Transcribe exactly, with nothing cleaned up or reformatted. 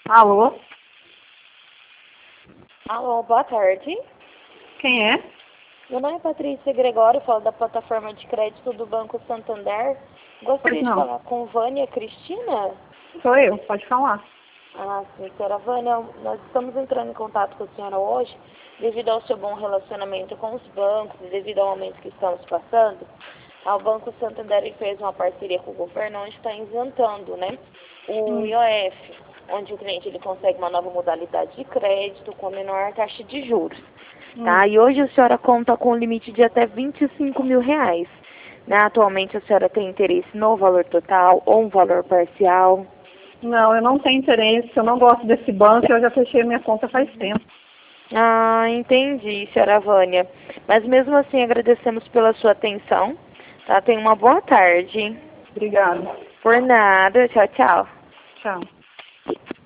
Alô? Alô, boa tarde. Quem é? Meu nome é Patrícia Gregório, falo da plataforma de crédito do Banco Santander. Pois Gostaria de não. falar com Vânia Cristina? Sou eu, pode falar. Ah, sim, senhora Vânia, nós estamos entrando em contato com a senhora hoje devido ao seu bom relacionamento com os bancos e devido ao momento que estamos passando. O Banco Santander fez uma parceria com o governo onde está isentando, né, o Hum. I O F, onde o cliente ele consegue uma nova modalidade de crédito com menor taxa de juros. Tá? Hum. E hoje a senhora conta com um limite de até vinte e cinco mil reais. Né? Atualmente a senhora tem interesse no valor total ou um valor parcial? Não, eu não tenho interesse, eu não gosto desse banco, eu já fechei minha conta faz tempo. Ah, entendi, senhora Vânia. Mas mesmo assim agradecemos pela sua atenção. Tá? Tenha uma boa tarde. Obrigada. Por nada. Tchau, tchau. Tchau.